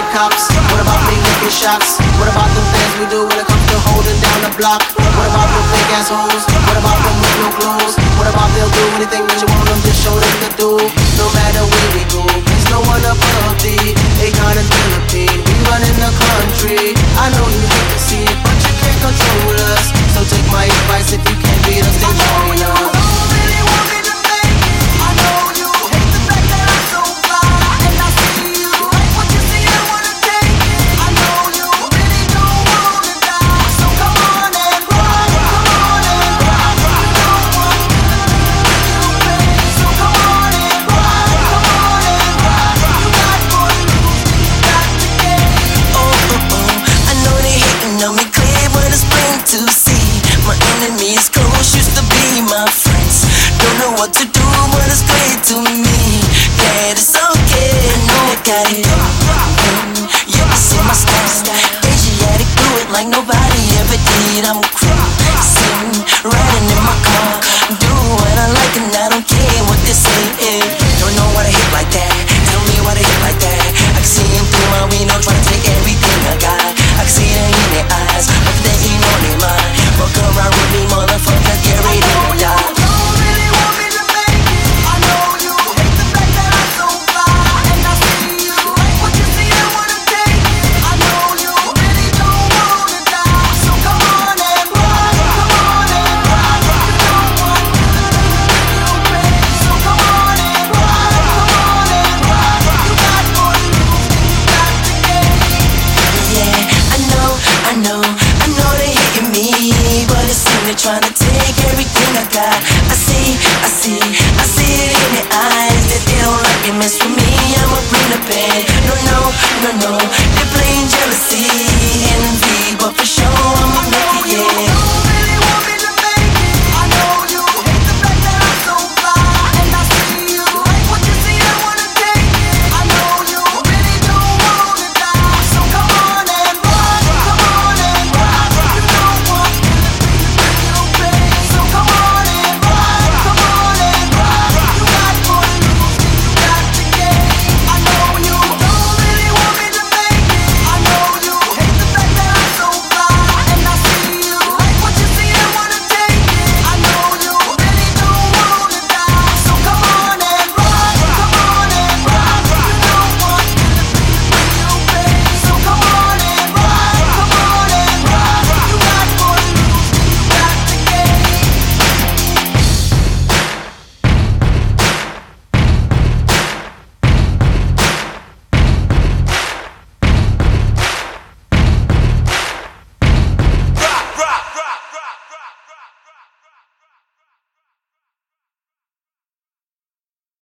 big cops? What about me licking shots? What about the things we do when it comes to holding down the block? What about the fake assholes? What about them with no clothes? What about they'll do anything that you want them, just show them to do? No matter where we go, there's no one above the Akon and Philippine. We run in the country. I know you hate to see it, but you can't control us. So take my advice, if you can't beat us, then join us. What to do, but it's great to me. Yeah, it's okay. I know I got it. You can see my style. Asiatic, do it like nobody ever did. I'm cruising, riding in my car. Do what I like and I don't care what they say. Don't know why they hit like that. Tell me why they hit like that. I can see them through my window trying to take everything I got. I can see it in their eyes, but they ain't on their mind. Fuck around with me, motherfucker, get ready to die. Trying to take everything I got. I see it in their eyes that they don't like it, mess with me. I'ma bring the pain. No,